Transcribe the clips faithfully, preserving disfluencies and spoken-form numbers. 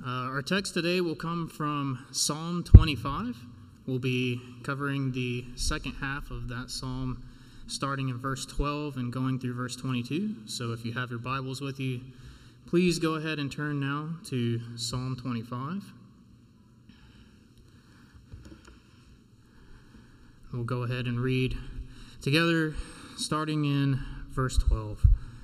Uh, our text today will come from Psalm twenty-five. We'll be covering the second half of that psalm, starting in verse twelve and going through verse twenty-two. So if you have your Bibles with you, please go ahead and turn now to Psalm twenty-five. We'll go ahead and read together, starting in verse twelve.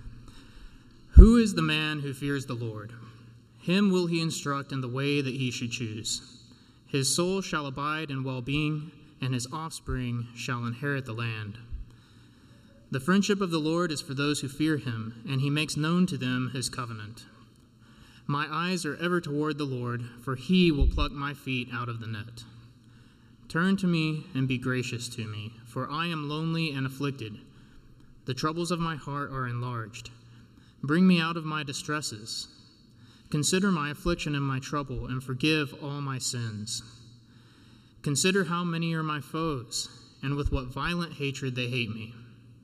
Who is the man who fears the Lord? Him will he instruct in the way that he should choose. His soul shall abide in well-being, and his offspring shall inherit the land. The friendship of the Lord is for those who fear him, and he makes known to them his covenant. My eyes are ever toward the Lord, for he will pluck my feet out of the net. Turn to me and be gracious to me, for I am lonely and afflicted. The troubles of my heart are enlarged. Bring me out of my distresses. Consider my affliction and my trouble, and forgive all my sins. Consider how many are my foes, and with what violent hatred they hate me.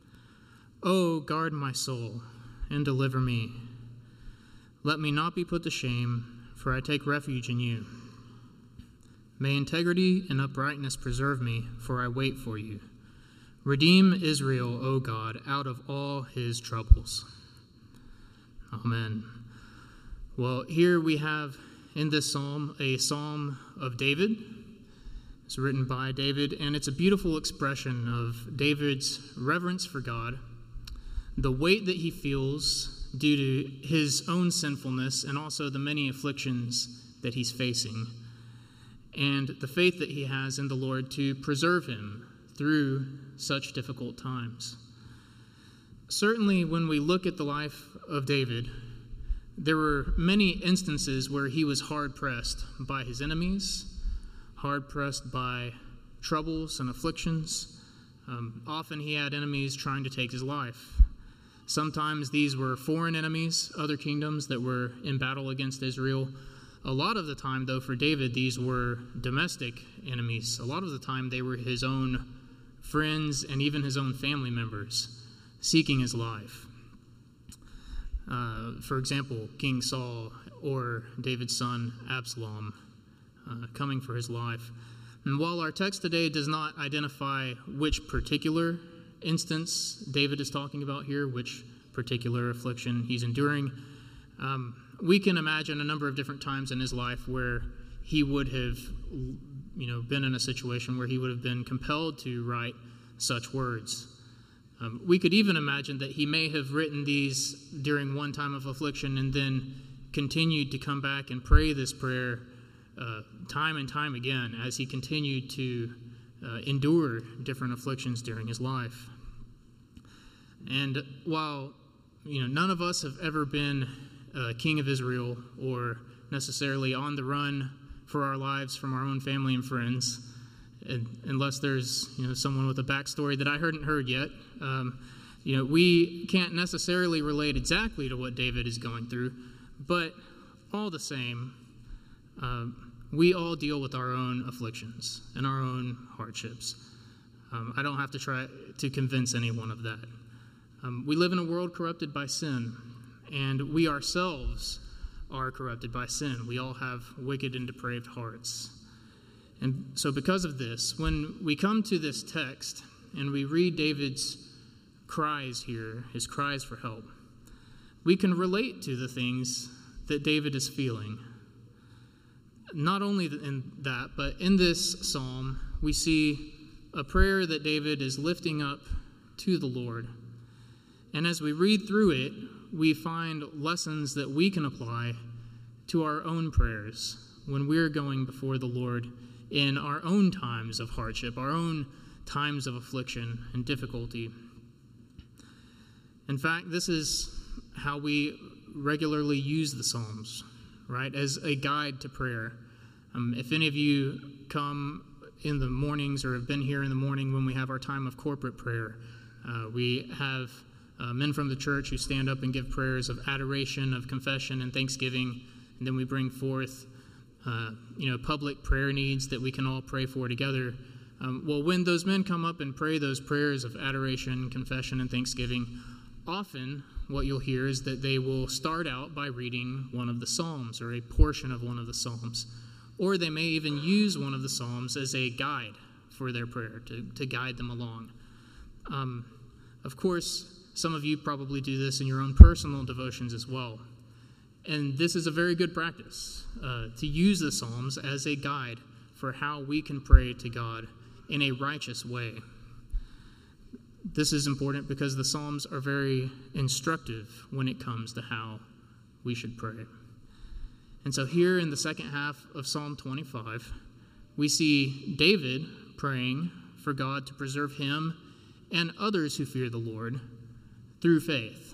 Oh, guard my soul, and deliver me. Let me not be put to shame, for I take refuge in you. May integrity and uprightness preserve me, for I wait for you. Redeem Israel, O God, out of all his troubles. Amen. Well, here we have in this psalm a psalm of David. It's written by David, and it's a beautiful expression of David's reverence for God, the weight that he feels due to his own sinfulness and also the many afflictions that he's facing, and the faith that he has in the Lord to preserve him through such difficult times. Certainly, when we look at the life of David, there were many instances where he was hard-pressed by his enemies, hard-pressed by troubles and afflictions. Um, often he had enemies trying to take his life. Sometimes these were foreign enemies, other kingdoms that were in battle against Israel. A lot of the time, though, for David, these were domestic enemies. A lot of the time, they were his own friends and even his own family members seeking his life. Uh, for example, King Saul or David's son Absalom uh, coming for his life. And while our text today does not identify which particular instance David is talking about here, which particular affliction he's enduring, um, we can imagine a number of different times in his life where he would have, you know, been in a situation where he would have been compelled to write such words. Um, we could even imagine that he may have written these during one time of affliction and then continued to come back and pray this prayer uh, time and time again as he continued to uh, endure different afflictions during his life. And while, you know, none of us have ever been uh, king of Israel or necessarily on the run for our lives from our own family and friends, and unless there's, you know, someone with a backstory that I hadn't heard yet, um, you know, we can't necessarily relate exactly to what David is going through, but all the same, uh, we all deal with our own afflictions and our own hardships. Um, I don't have to try to convince anyone of that. Um, we live in a world corrupted by sin, and we ourselves are corrupted by sin. We all have wicked and depraved hearts. And so because of this, when we come to this text and we read David's cries here, his cries for help, we can relate to the things that David is feeling. Not only in that, but in this psalm, we see a prayer that David is lifting up to the Lord. And as we read through it, we find lessons that we can apply to our own prayers when we're going before the Lord in our own times of hardship, our own times of affliction and difficulty. In fact, this is how we regularly use the Psalms, right, as a guide to prayer. Um, if any of you come in the mornings or have been here in the morning when we have our time of corporate prayer, uh, we have uh, men from the church who stand up and give prayers of adoration, of confession, and thanksgiving, and then we bring forth Uh, you know, public prayer needs that we can all pray for together. Um, well, when those men come up and pray those prayers of adoration, confession, and thanksgiving, often what you'll hear is that they will start out by reading one of the Psalms or a portion of one of the Psalms, or they may even use one of the Psalms as a guide for their prayer, to, to guide them along. Um, of course, some of you probably do this in your own personal devotions as well. And this is a very good practice, uh, to use the Psalms as a guide for how we can pray to God in a righteous way. This is important because the Psalms are very instructive when it comes to how we should pray. And so here in the second half of Psalm twenty-five, we see David praying for God to preserve him and others who fear the Lord through faith.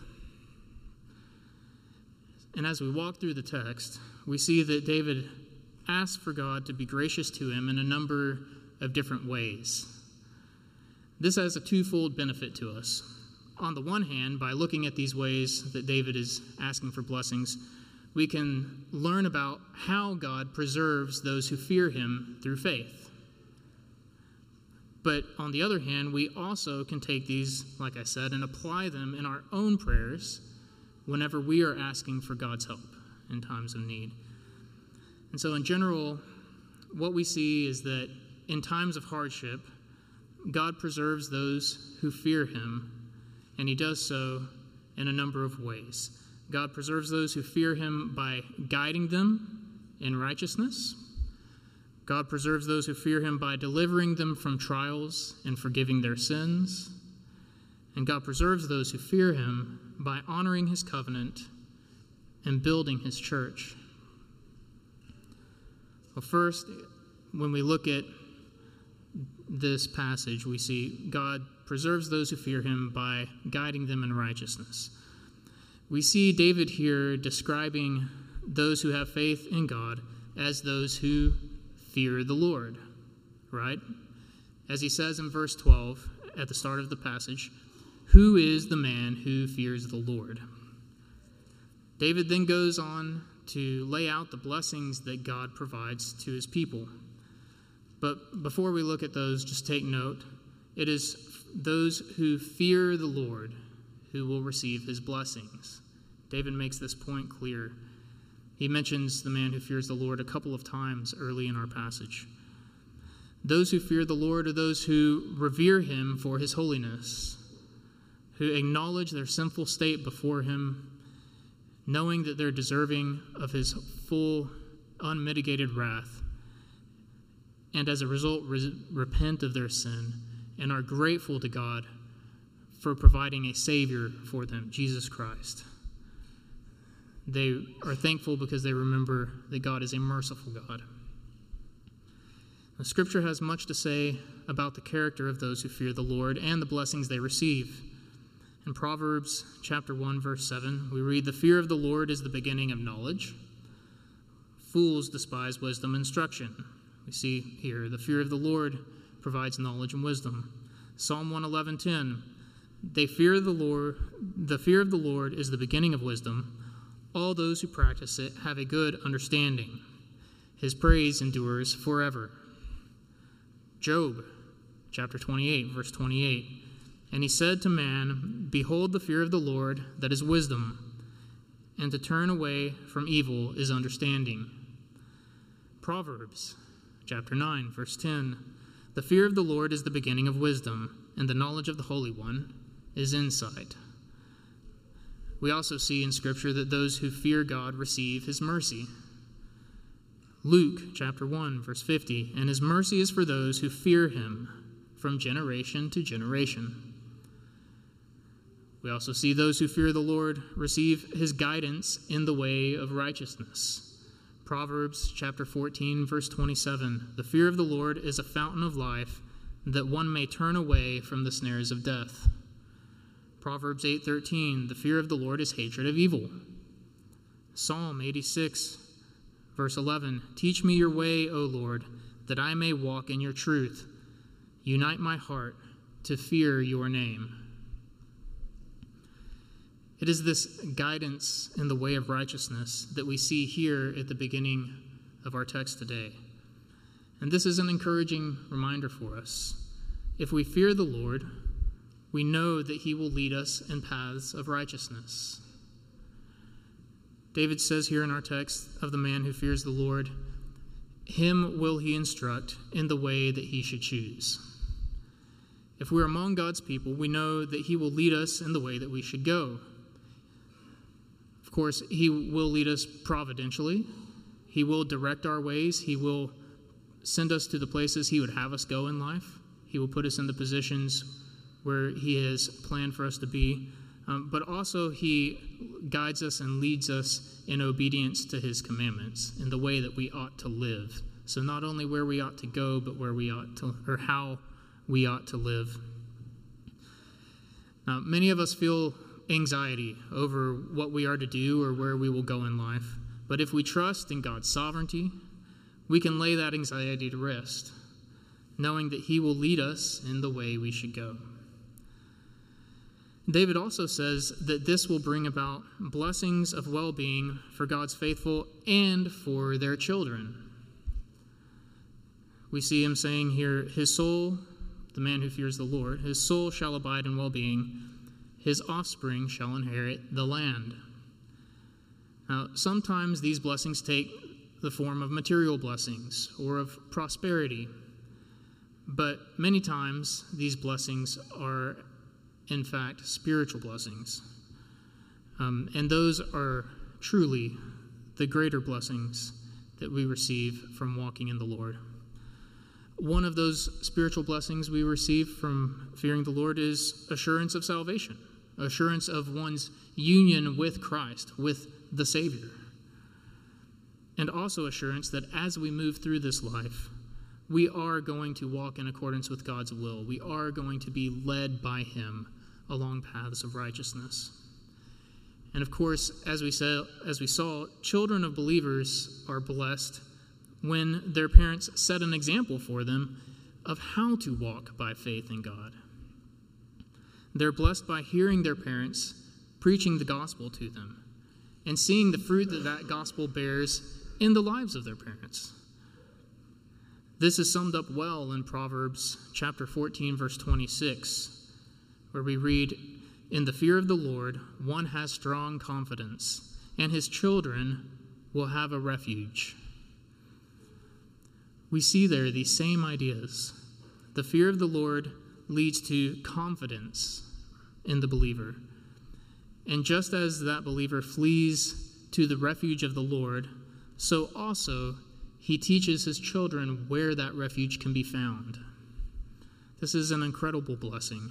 And as we walk through the text, we see that David asks for God to be gracious to him in a number of different ways. This has a twofold benefit to us. On the one hand, by looking at these ways that David is asking for blessings, we can learn about how God preserves those who fear him through faith. But on the other hand, we also can take these, like I said, and apply them in our own prayers whenever we are asking for God's help in times of need. And so in general, what we see is that in times of hardship, God preserves those who fear him, and he does so in a number of ways. God preserves those who fear him by guiding them in righteousness. God preserves those who fear him by delivering them from trials and forgiving their sins. And God preserves those who fear him by honoring his covenant and building his church. Well, first, when we look at this passage, we see God preserves those who fear him by guiding them in righteousness. We see David here describing those who have faith in God as those who fear the Lord, right? As he says in verse twelve at the start of the passage, "Who is the man who fears the Lord?" David then goes on to lay out the blessings that God provides to his people. But before we look at those, just take note, it is those who fear the Lord who will receive his blessings. David makes this point clear. He mentions the man who fears the Lord a couple of times early in our passage. Those who fear the Lord are those who revere him for his holiness, who acknowledge their sinful state before him, knowing that they're deserving of his full, unmitigated wrath, and as a result re- repent of their sin and are grateful to God for providing a Savior for them, Jesus Christ. They are thankful because they remember that God is a merciful God. The Scripture has much to say about the character of those who fear the Lord and the blessings they receive. In Proverbs chapter one, verse seven, we read, "The fear of the Lord is the beginning of knowledge. Fools despise wisdom and instruction." We see here, the fear of the Lord provides knowledge and wisdom. Psalm one eleven ten, "They fear the Lord, the fear of the Lord is the beginning of wisdom. All those who practice it have a good understanding. His praise endures forever." Job chapter twenty-eight, verse twenty-eight, "And he said to man, Behold, the fear of the Lord, that is wisdom, and to turn away from evil is understanding." Proverbs chapter nine, verse ten, "The fear of the Lord is the beginning of wisdom, and the knowledge of the Holy One is insight." We also see in Scripture that those who fear God receive his mercy. Luke chapter one, verse fifty, "And his mercy is for those who fear him from generation to generation." We also see those who fear the Lord receive his guidance in the way of righteousness. Proverbs chapter fourteen, verse twenty-seven, "The fear of the Lord is a fountain of life, that one may turn away from the snares of death." Proverbs eight thirteen, "The fear of the Lord is hatred of evil." Psalm eighty-six, verse eleven, "Teach me your way, O Lord, that I may walk in your truth. Unite my heart to fear your name." It is this guidance in the way of righteousness that we see here at the beginning of our text today. And this is an encouraging reminder for us. If we fear the Lord, we know that he will lead us in paths of righteousness. David says here in our text of the man who fears the Lord, him will he instruct in the way that he should choose. If we're among God's people, we know that he will lead us in the way that we should go. Of course, he will lead us providentially. He will direct our ways. He will send us to the places he would have us go in life. He will put us in the positions where he has planned for us to be. Um, but also he guides us and leads us in obedience to his commandments, in the way that we ought to live. So not only where we ought to go, but where we ought to, or how we ought to live. Now, many of us feel anxiety over what we are to do or where we will go in life. But if we trust in God's sovereignty, we can lay that anxiety to rest, knowing that he will lead us in the way we should go. David also says that this will bring about blessings of well-being for God's faithful and for their children. We see him saying here, his soul, the man who fears the Lord, his soul shall abide in well-being, his offspring shall inherit the land. Now, sometimes these blessings take the form of material blessings or of prosperity, but many times these blessings are in fact, spiritual blessings. Um, and those are truly the greater blessings that we receive from walking in the Lord. One of those spiritual blessings we receive from fearing the Lord is assurance of salvation, assurance of one's union with Christ, with the Savior. And also assurance that as we move through this life, we are going to walk in accordance with God's will. We are going to be led by him along paths of righteousness. And of course, as we said, as we saw, children of believers are blessed when their parents set an example for them of how to walk by faith in God. They're blessed by hearing their parents preaching the gospel to them and seeing the fruit that that gospel bears in the lives of their parents. This is summed up well in Proverbs chapter fourteen, verse twenty-six, where we read, "In the fear of the Lord, one has strong confidence, and his children will have a refuge." We see there these same ideas. The fear of the Lord leads to confidence in the believer. And just as that believer flees to the refuge of the Lord, so also he teaches his children where that refuge can be found. This is an incredible blessing.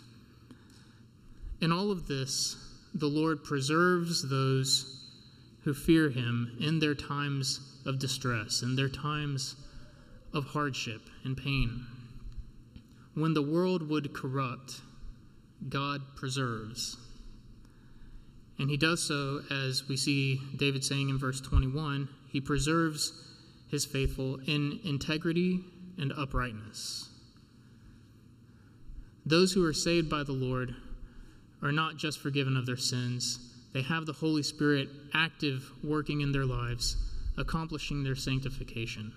In all of this, the Lord preserves those who fear him in their times of distress, in their times of hardship and pain. When the world would corrupt, God preserves. And he does so, as we see David saying in verse twenty-one, he preserves his faithful in integrity and uprightness. Those who are saved by the Lord are not just forgiven of their sins. They have the Holy Spirit active, working in their lives, accomplishing their sanctification.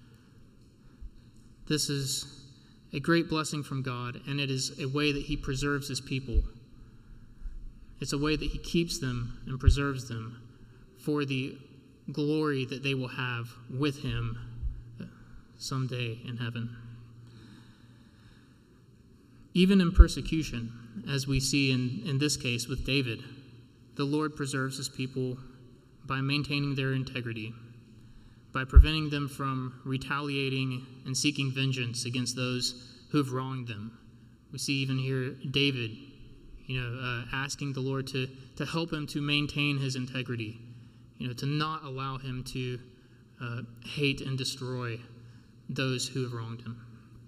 This is a great blessing from God, and it is a way that he preserves his people. It's a way that he keeps them and preserves them for the glory that they will have with him someday in heaven. Even in persecution, as we see in, in this case with David, the Lord preserves his people by maintaining their integrity, by preventing them from retaliating and seeking vengeance against those who have wronged them. We see even here David, you know, uh, asking the Lord to, to help him to maintain his integrity, you know, to not allow him to uh, hate and destroy those who have wronged him.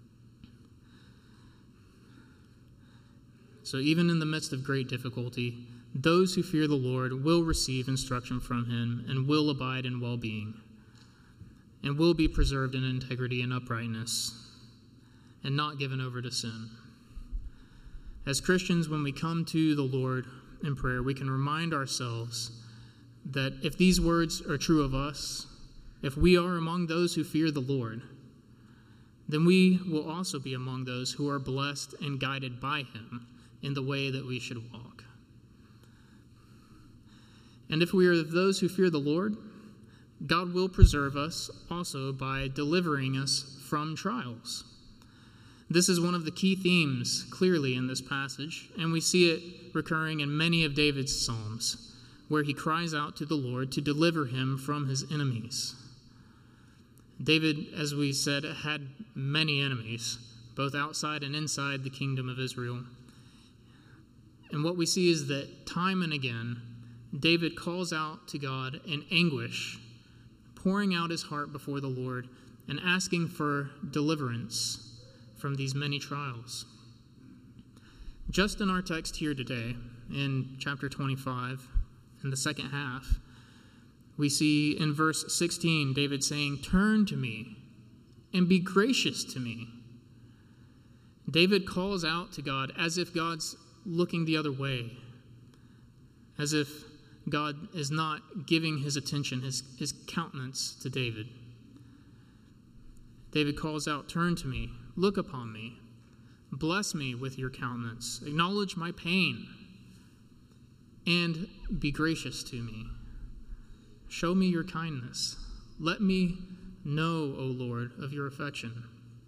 So even in the midst of great difficulty, those who fear the Lord will receive instruction from him and will abide in well-being and will be preserved in integrity and uprightness and not given over to sin. As Christians, when we come to the Lord in prayer, we can remind ourselves that if these words are true of us, if we are among those who fear the Lord, then we will also be among those who are blessed and guided by him in the way that we should walk. And if we are of those who fear the Lord, God will preserve us also by delivering us from trials. This is one of the key themes clearly in this passage, and we see it recurring in many of David's psalms, where he cries out to the Lord to deliver him from his enemies. David, as we said, had many enemies, both outside and inside the kingdom of Israel. And what we see is that time and again, David calls out to God in anguish, pouring out his heart before the Lord and asking for deliverance from these many trials. Just in our text here today, in chapter twenty-five, in the second half, we see in verse sixteen, David saying, "Turn to me and be gracious to me." David calls out to God as if God's looking the other way, as if God is not giving his attention, his, his countenance to David. David calls out, "Turn to me, look upon me, bless me with your countenance, acknowledge my pain, and be gracious to me. Show me your kindness. Let me know, O Lord, of your affection."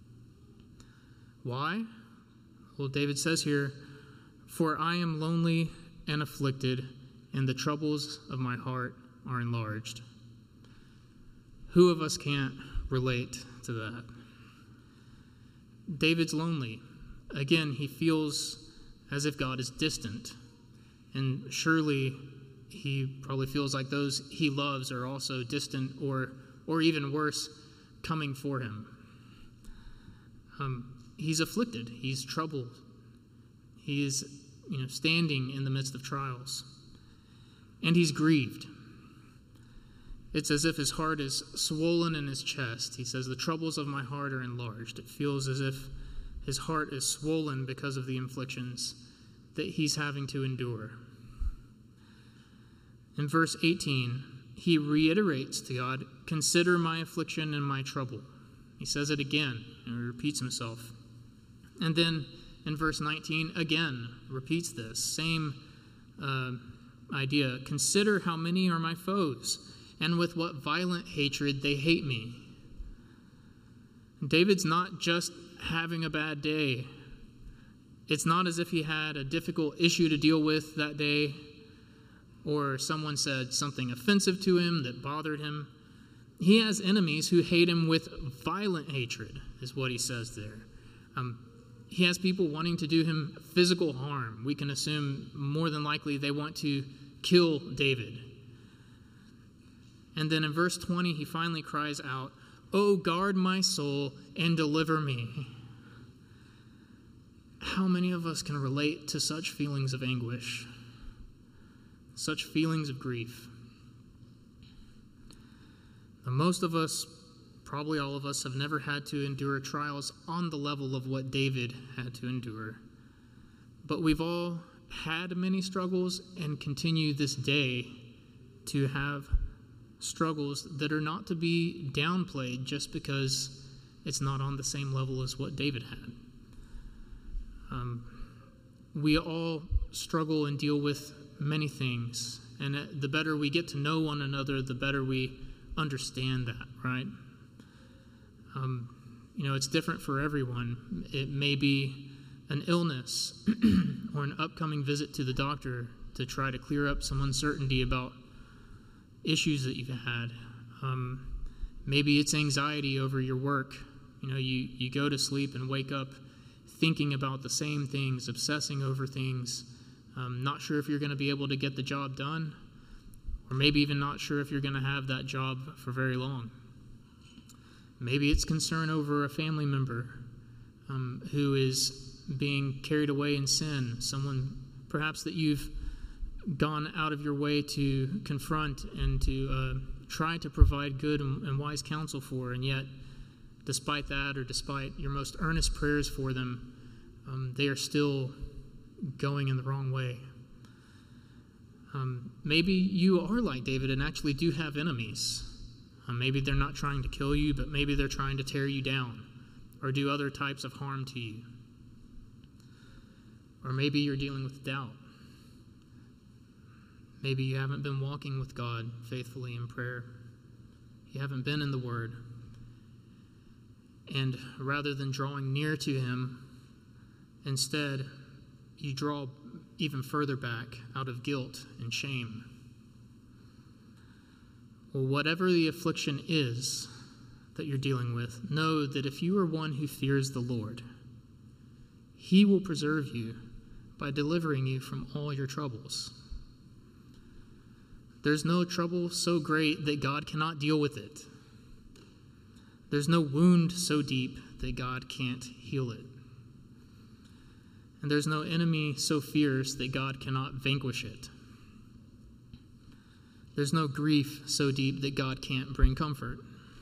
Why? Well, David says here, "For I am lonely and afflicted, and the troubles of my heart are enlarged." Who of us can't relate to that? David's lonely. Again, he feels as if God is distant. And surely he probably feels like those he loves are also distant or, or even worse, coming for him. Um, he's afflicted. He's troubled. He is, you know, standing in the midst of trials. And he's grieved. It's as if his heart is swollen in his chest. He says, "The troubles of my heart are enlarged." It feels as if his heart is swollen because of the afflictions that he's having to endure. In verse eighteen, he reiterates to God, "Consider my affliction and my trouble." He says it again and he repeats himself. And then in verse nineteen, again, repeats this same uh, idea. "Consider how many are my foes, and with what violent hatred they hate me." David's not just having a bad day. It's not as if he had a difficult issue to deal with that day, or someone said something offensive to him that bothered him. He has enemies who hate him with violent hatred, is what he says there. Um, he has people wanting to do him physical harm. We can assume more than likely they want to kill David. And then in verse twenty, he finally cries out, "Oh, guard my soul and deliver me." How many of us can relate to such feelings of anguish, such feelings of grief? Now, most of us, probably all of us, have never had to endure trials on the level of what David had to endure. But we've all had many struggles and continue this day to have struggles that are not to be downplayed just because it's not on the same level as what David had. Um, we all struggle and deal with many things, and the better we get to know one another, the better we understand that, right? Um, you know, it's different for everyone. It may be an illness or an upcoming visit to the doctor to try to clear up some uncertainty about issues that you've had. Um, maybe it's anxiety over your work. You know, you, you go to sleep and wake up thinking about the same things, obsessing over things, um, not sure if you're going to be able to get the job done, or maybe even not sure if you're going to have that job for very long. Maybe it's concern over a family member um, who is being carried away in sin, someone perhaps that you've gone out of your way to confront and to uh, try to provide good and, and wise counsel for, and yet despite that, or despite your most earnest prayers for them, um, they are still going in the wrong way. Um, maybe you are like David and actually do have enemies. Uh, maybe they're not trying to kill you, but maybe they're trying to tear you down, or do other types of harm to you. Or maybe you're dealing with doubt. Maybe you haven't been walking with God faithfully in prayer. You haven't been in the Word. And rather than drawing near to Him, instead, you draw even further back out of guilt and shame. Well, whatever the affliction is that you're dealing with, know that if you are one who fears the Lord, He will preserve you by delivering you from all your troubles. There's no trouble so great that God cannot deal with it. There's no wound so deep that God can't heal it. And there's no enemy so fierce that God cannot vanquish it. There's no grief so deep that God can't bring comfort.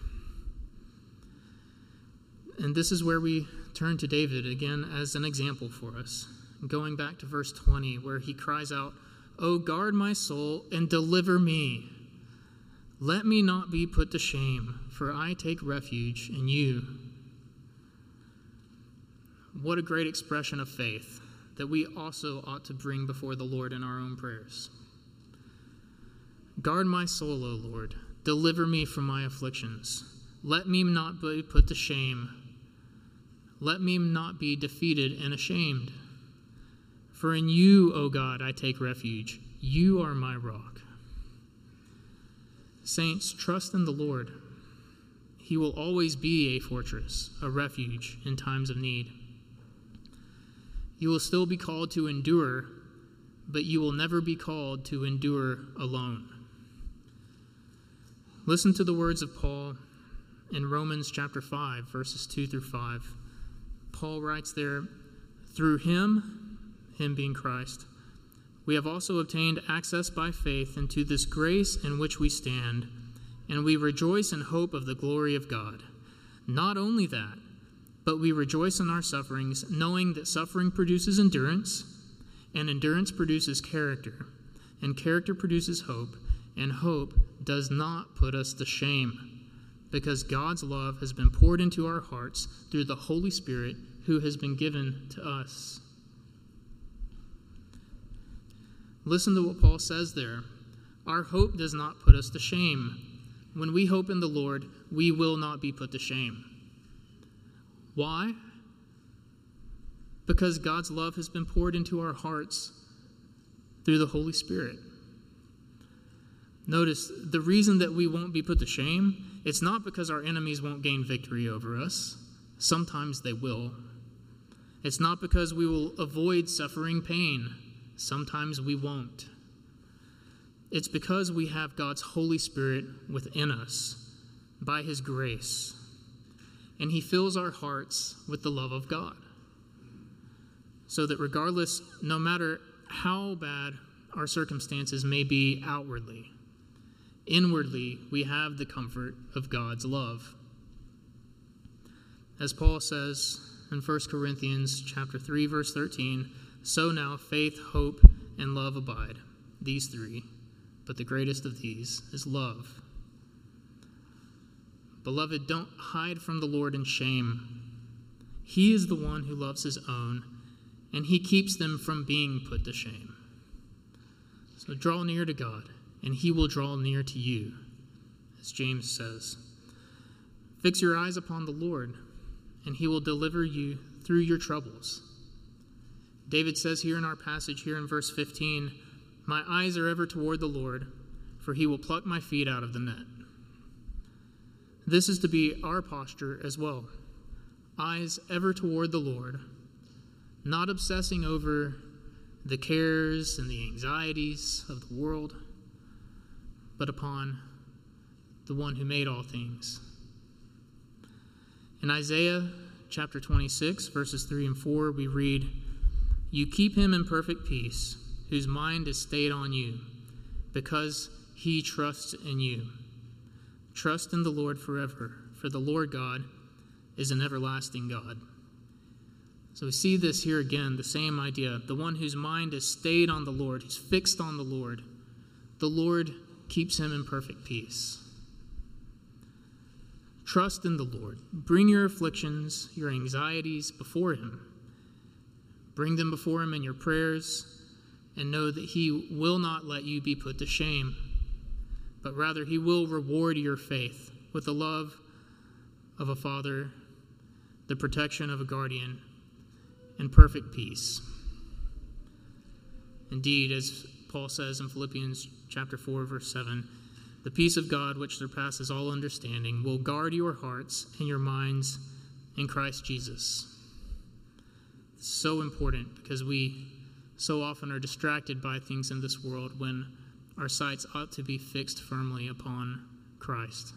And this is where we turn to David again as an example for us. Going back to verse twenty, where he cries out, "O guard my soul and deliver me. Let me not be put to shame, for I take refuge in you." What a great expression of faith that we also ought to bring before the Lord in our own prayers. Guard my soul, O Lord. Deliver me from my afflictions. Let me not be put to shame. Let me not be defeated and ashamed. For in you, O God, I take refuge. You are my rock. Saints, trust in the Lord. He will always be a fortress, a refuge in times of need. You will still be called to endure, but you will never be called to endure alone. Listen to the words of Paul in Romans chapter five, verses two through five. Paul writes there, "Through him," him being Christ, "we have also obtained access by faith into this grace in which we stand, and we rejoice in hope of the glory of God. Not only that, but we rejoice in our sufferings, knowing that suffering produces endurance, and endurance produces character, and character produces hope, and hope does not put us to shame, because God's love has been poured into our hearts through the Holy Spirit who has been given to us." Listen to what Paul says there. Our hope does not put us to shame. When we hope in the Lord, we will not be put to shame. Why? Because God's love has been poured into our hearts through the Holy Spirit. Notice, the reason that we won't be put to shame, it's not because our enemies won't gain victory over us. Sometimes they will. It's not because we will avoid suffering pain. Sometimes we won't. It's because we have God's Holy Spirit within us by His grace, and He fills our hearts with the love of God, so that regardless, no matter how bad our circumstances may be outwardly, inwardly we have the comfort of God's love. As Paul says in First Corinthians chapter three, verse thirteen, "So now faith, hope, and love abide, these three, but the greatest of these is love." Beloved, don't hide from the Lord in shame. He is the one who loves His own, and He keeps them from being put to shame. So draw near to God, and He will draw near to you, as James says. Fix your eyes upon the Lord, and He will deliver you through your troubles. David says here in our passage, here in verse fifteen, "My eyes are ever toward the Lord, for He will pluck my feet out of the net." This is to be our posture as well. Eyes ever toward the Lord, not obsessing over the cares and the anxieties of the world, but upon the one who made all things. In Isaiah chapter twenty-six, verses three and four, we read, "You keep him in perfect peace, whose mind is stayed on you, because he trusts in you. Trust in the Lord forever, for the Lord God is an everlasting God." So we see this here again, the same idea. The one whose mind is stayed on the Lord, who's fixed on the Lord, the Lord keeps him in perfect peace. Trust in the Lord. Bring your afflictions, your anxieties before him. Bring them before him in your prayers, and know that he will not let you be put to shame, but rather he will reward your faith with the love of a father, the protection of a guardian, and perfect peace. Indeed, as Paul says in Philippians chapter four, verse seven, the peace of God, which surpasses all understanding, will guard your hearts and your minds in Christ Jesus. It's so important because we so often are distracted by things in this world when our sights ought to be fixed firmly upon Christ.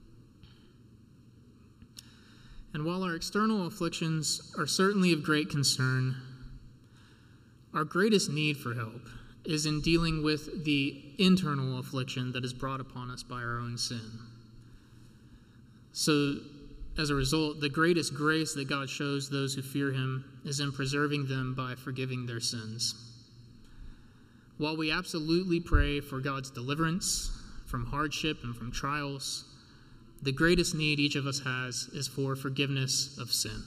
And while our external afflictions are certainly of great concern, our greatest need for help is in dealing with the internal affliction that is brought upon us by our own sin. So, as a result, the greatest grace that God shows those who fear him is in preserving them by forgiving their sins. While we absolutely pray for God's deliverance from hardship and from trials, the greatest need each of us has is for forgiveness of sin.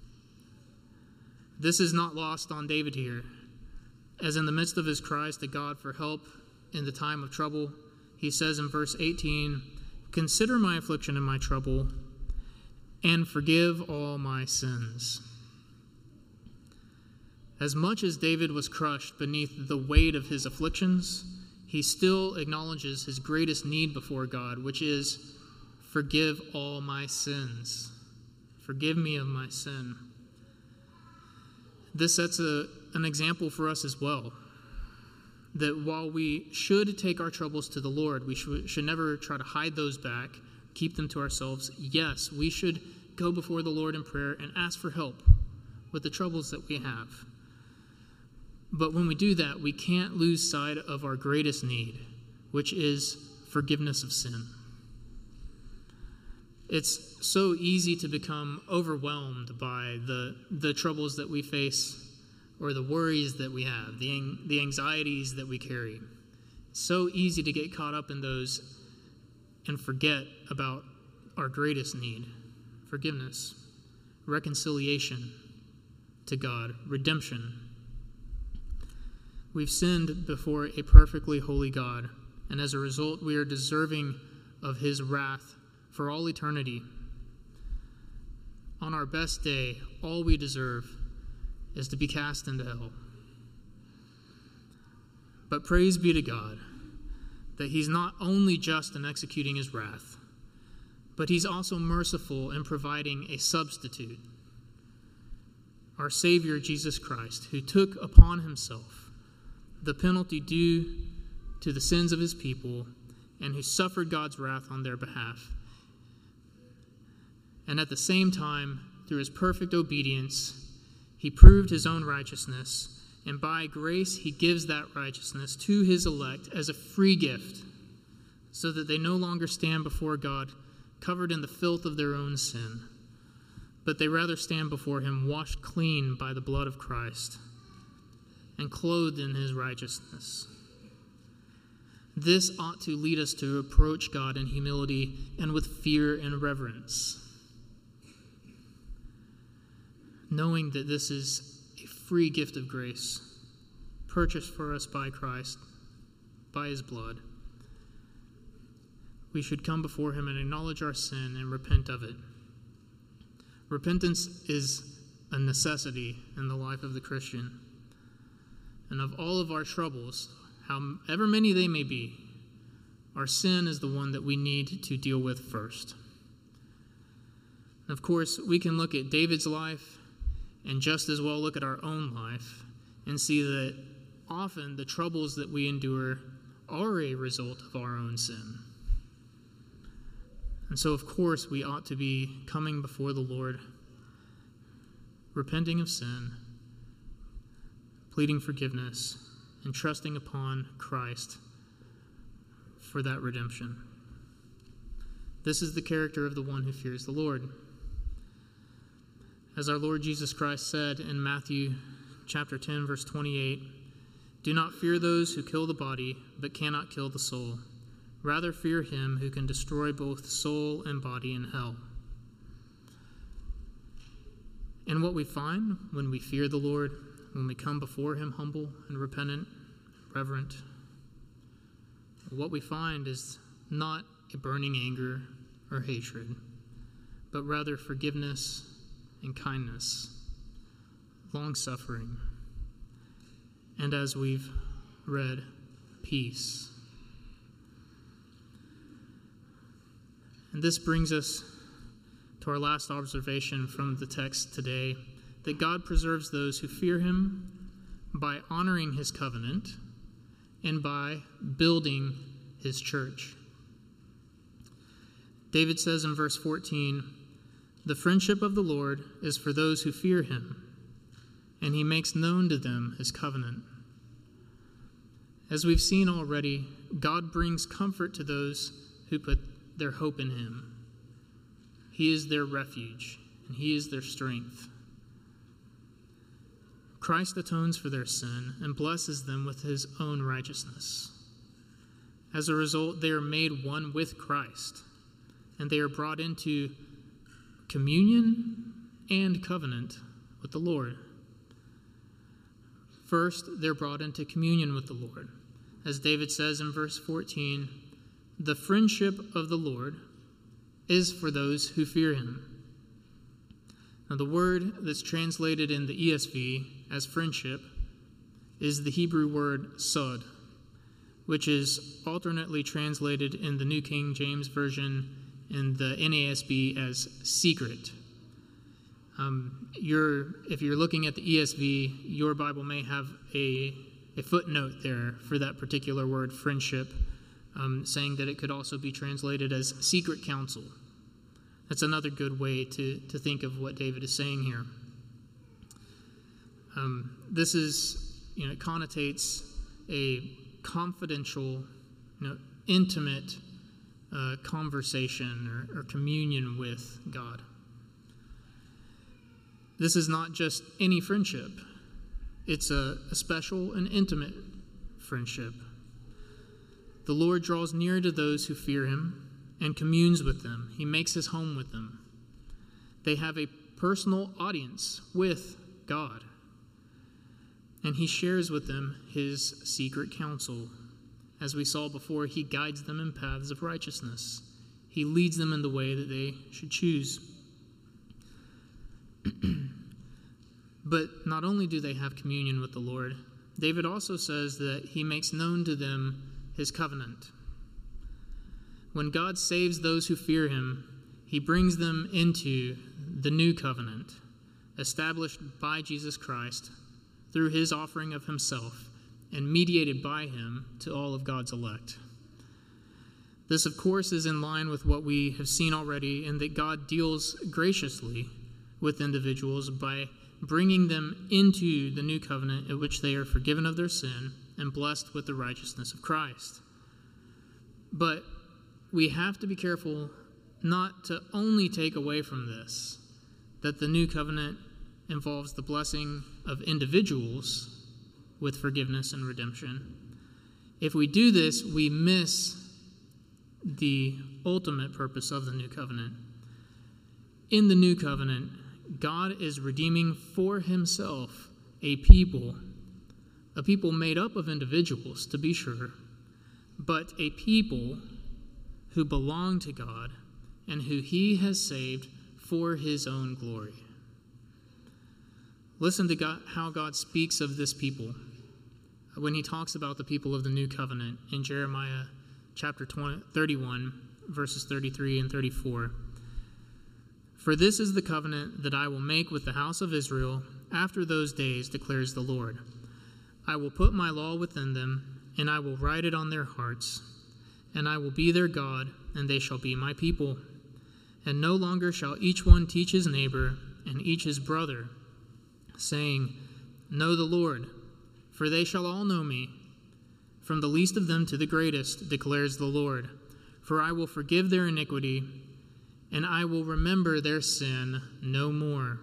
This is not lost on David here, as in the midst of his cries to God for help in the time of trouble, he says in verse eighteen, "Consider my affliction and my trouble, and forgive all my sins." As much as David was crushed beneath the weight of his afflictions, he still acknowledges his greatest need before God, which is, forgive all my sins. Forgive me of my sin. This sets a, an example for us as well, that while we should take our troubles to the Lord, we should, should never try to hide those back, keep them to ourselves. Yes, we should go before the Lord in prayer and ask for help with the troubles that we have. But when we do that, we can't lose sight of our greatest need, which is forgiveness of sin. It's so easy to become overwhelmed by the, the troubles that we face or the worries that we have, the, the anxieties that we carry. It's so easy to get caught up in those and forget about our greatest need, forgiveness, reconciliation to God, redemption. We've sinned before a perfectly holy God, and as a result, we are deserving of his wrath for all eternity. On our best day, all we deserve is to be cast into hell. But praise be to God that he's not only just in executing his wrath, but he's also merciful in providing a substitute, our Savior Jesus Christ, who took upon himself the penalty due to the sins of his people and who suffered God's wrath on their behalf. And at the same time, through his perfect obedience, he proved his own righteousness, and by grace he gives that righteousness to his elect as a free gift, so that they no longer stand before God covered in the filth of their own sin, but they rather stand before him washed clean by the blood of Christ and clothed in his righteousness. This ought to lead us to approach God in humility and with fear and reverence, knowing that this is a free gift of grace, purchased for us by Christ, by his blood. We should come before him and acknowledge our sin and repent of it. Repentance is a necessity in the life of the Christian. And of all of our troubles, however many they may be, our sin is the one that we need to deal with first. Of course, we can look at David's life and just as well look at our own life and see that often the troubles that we endure are a result of our own sin. And so, of course, we ought to be coming before the Lord, repenting of sin, pleading forgiveness, and trusting upon Christ for that redemption. This is the character of the one who fears the Lord. As our Lord Jesus Christ said in Matthew chapter ten, verse twenty-eight, "Do not fear those who kill the body, but cannot kill the soul. Rather fear him who can destroy both soul and body in hell. And what we find when we fear the Lord, when we come before him humble and repentant, reverent, what we find is not a burning anger or hatred, but rather forgiveness and kindness, long-suffering, and as we've read, peace. And this brings us to our last observation from the text today, that God preserves those who fear him by honoring his covenant and by building his church. David says in verse fourteen, "The friendship of the Lord is for those who fear him, and he makes known to them his covenant." As we've seen already, God brings comfort to those who put their hope in him. He is their refuge, and he is their strength. Christ atones for their sin and blesses them with his own righteousness. As a result, they are made one with Christ, and they are brought into communion and covenant with the Lord. First, they're brought into communion with the Lord. As David says in verse fourteen, "The friendship of the Lord is for those who fear him." Now, the word that's translated in the E S V as friendship is the Hebrew word sod, which is alternately translated in the New King James Version and the N A S B as secret. Um, you're, if you're looking at the E S V, your Bible may have a, a footnote there for that particular word, friendship, um, saying that it could also be translated as secret counsel. That's another good way to, to think of what David is saying here. Um, this is, you know, it connotates a confidential, you know, intimate uh, conversation or, or communion with God. This is not just any friendship. It's a, a special and intimate friendship. The Lord draws near to those who fear him and communes with them. He makes his home with them. They have a personal audience with God. And he shares with them his secret counsel. As we saw before, he guides them in paths of righteousness. He leads them in the way that they should choose. But not only do they have communion with the Lord, David also says that he makes known to them his covenant. When God saves those who fear him, he brings them into the new covenant, established by Jesus Christ through his offering of himself and mediated by him to all of God's elect. This, of course, is in line with what we have seen already, in that God deals graciously with individuals by bringing them into the new covenant in which they are forgiven of their sin and blessed with the righteousness of Christ. But we have to be careful not to only take away from this that the new covenant involves the blessing of individuals with forgiveness and redemption. If we do this, we miss the ultimate purpose of the new covenant. In the new covenant, God is redeeming for himself a people, a people made up of individuals, to be sure, but a people who belong to God and who he has saved for his own glory. Listen to God, how God speaks of this people when he talks about the people of the new covenant in Jeremiah chapter thirty-one, verses thirty-three and thirty-four. "For this is the covenant that I will make with the house of Israel after those days, declares the Lord. I will put my law within them, and I will write it on their hearts. And I will be their God, and they shall be my people. And no longer shall each one teach his neighbor and each his brother, saying, Know the Lord, for they shall all know me, from the least of them to the greatest, declares the Lord. For I will forgive their iniquity, and I will remember their sin no more."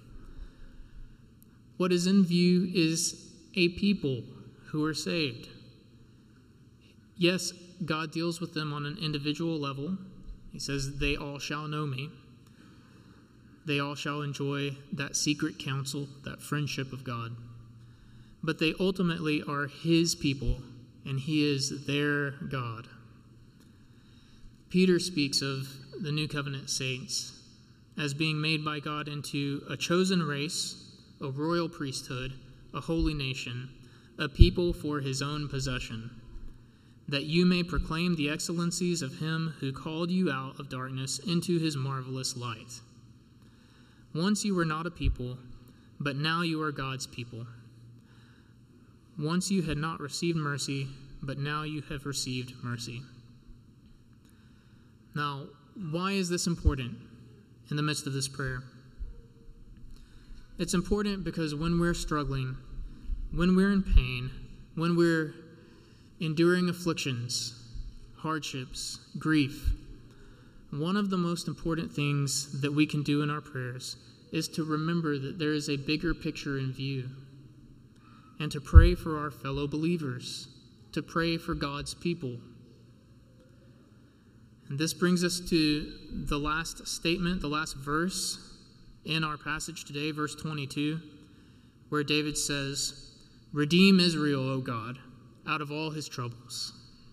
What is in view is a people who are saved. yes, God deals with them on an individual level. He says, they all shall know me. They all shall enjoy that secret counsel, that friendship of God. But they ultimately are his people, and he is their God. Peter speaks of the New Covenant saints as being made by God into a chosen race, a royal priesthood, a holy nation, a people for his own possession, that you may proclaim the excellencies of him who called you out of darkness into his marvelous light. Once you were not a people, but now you are God's people. Once you had not received mercy, but now you have received mercy. Now, why is this important in the midst of this prayer? It's important because when we're struggling, when we're in pain, when we're enduring afflictions, hardships, grief, one of the most important things that we can do in our prayers is to remember that there is a bigger picture in view, and to pray for our fellow believers, to pray for God's people. And this brings us to the last statement, the last verse in our passage today, verse twenty-two, where David says, "Redeem Israel, O God, out of all his troubles."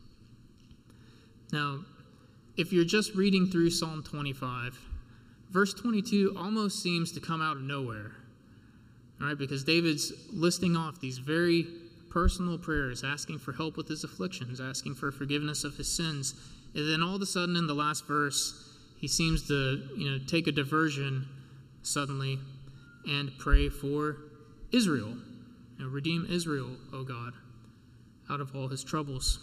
Now, if you're just reading through Psalm twenty-five, verse twenty-two almost seems to come out of nowhere, all right? Because David's listing off these very personal prayers, asking for help with his afflictions, asking for forgiveness of his sins. And then all of a sudden in the last verse, he seems to, you know, take a diversion suddenly and pray for Israel. You know, redeem Israel, O God, out of all his troubles.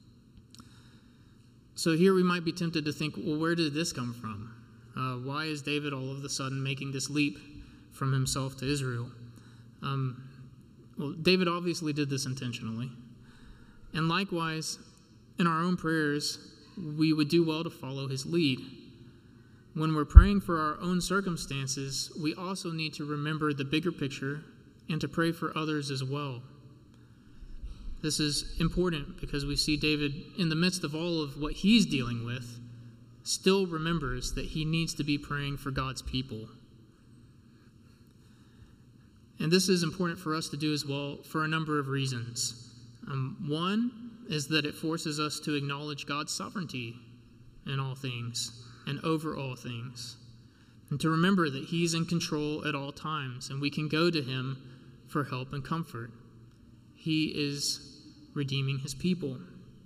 So here we might be tempted to think, well, where did this come from? Uh, why is David all of a sudden making this leap from himself to Israel? Um, well, David obviously did this intentionally. And likewise, in our own prayers, we would do well to follow his lead. When we're praying for our own circumstances, we also need to remember the bigger picture and to pray for others as well. This is important because we see David, in the midst of all of what he's dealing with, still remembers that he needs to be praying for God's people. And this is important for us to do as well for a number of reasons. Um, one is that it forces us to acknowledge God's sovereignty in all things and over all things, and to remember that he's in control at all times, and we can go to him for help and comfort. He is redeeming his people.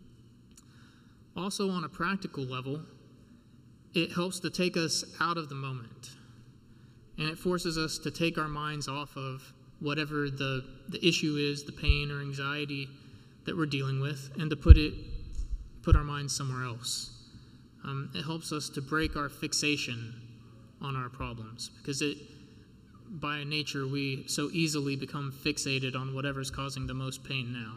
Also, on a practical level, it helps to take us out of the moment, and it forces us to take our minds off of whatever the, the issue is, the pain or anxiety that we're dealing with, and to put it, put our minds somewhere else. Um, it helps us to break our fixation on our problems, because it, by nature, we so easily become fixated on whatever's causing the most pain now.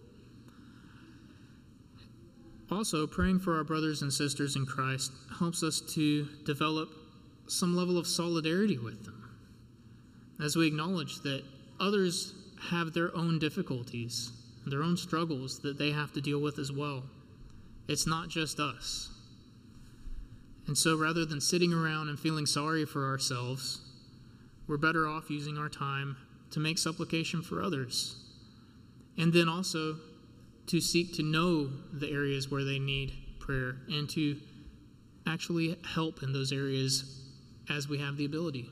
Also, praying for our brothers and sisters in Christ helps us to develop some level of solidarity with them, as we acknowledge that others have their own difficulties, their own struggles that they have to deal with as well. It's not just us. And so rather than sitting around and feeling sorry for ourselves, we're better off using our time to make supplication for others. And then also to seek to know the areas where they need prayer and to actually help in those areas as we have the ability.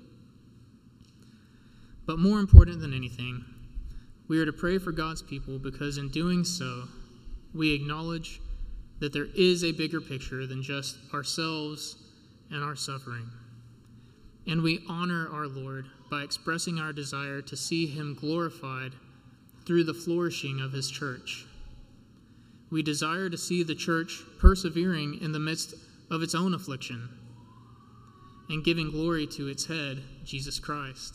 But more important than anything, we are to pray for God's people because in doing so, we acknowledge that there is a bigger picture than just ourselves and our suffering. And we honor our Lord by expressing our desire to see him glorified through the flourishing of his church. We desire to see the church persevering in the midst of its own affliction and giving glory to its head, Jesus Christ.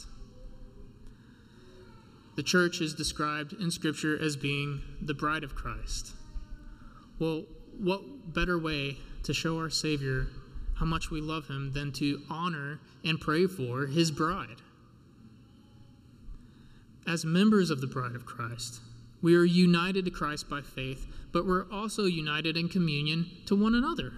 The church is described in Scripture as being the bride of Christ. Well, what better way to show our Savior how much we love him than to honor and pray for his bride? As members of the bride of Christ, We are united to Christ by faith, but we're also united in communion to one another.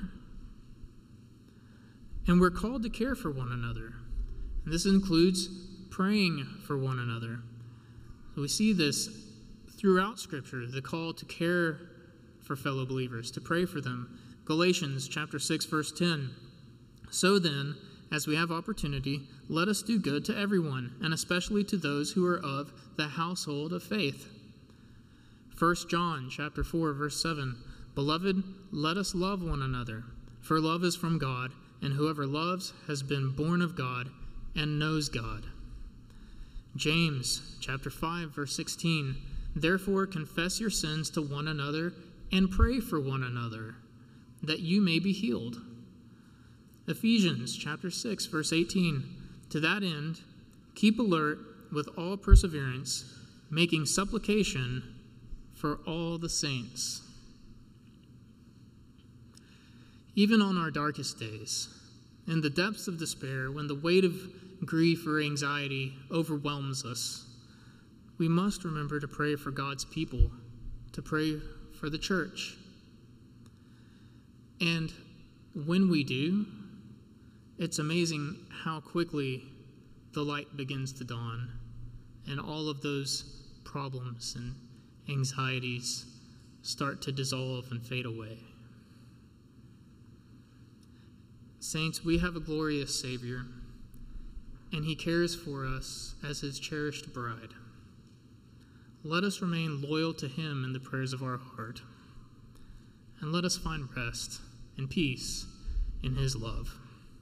And we're called to care for one another. And this includes praying for one another. We see this throughout Scripture, the call to care for fellow believers, to pray for them. Galatians chapter six, verse ten. So then, as we have opportunity, let us do good to everyone, and especially to those who are of the household of faith. First John chapter four, verse seven. Beloved, let us love one another, for love is from God, and whoever loves has been born of God and knows God. James chapter five, verse sixteen. Therefore confess your sins to one another and pray for one another, that you may be healed. Ephesians chapter six, verse eighteen. To that end, keep alert with all perseverance, making supplication for all the saints. Even on our darkest days, in the depths of despair, when the weight of grief or anxiety overwhelms us, we must remember to pray for God's people, to pray for the church. And when we do, it's amazing how quickly the light begins to dawn and all of those problems and anxieties start to dissolve and fade away. Saints, we have a glorious Savior, and he cares for us as his cherished bride. Let us remain loyal to him in the prayers of our heart, and let us find rest and peace in his love.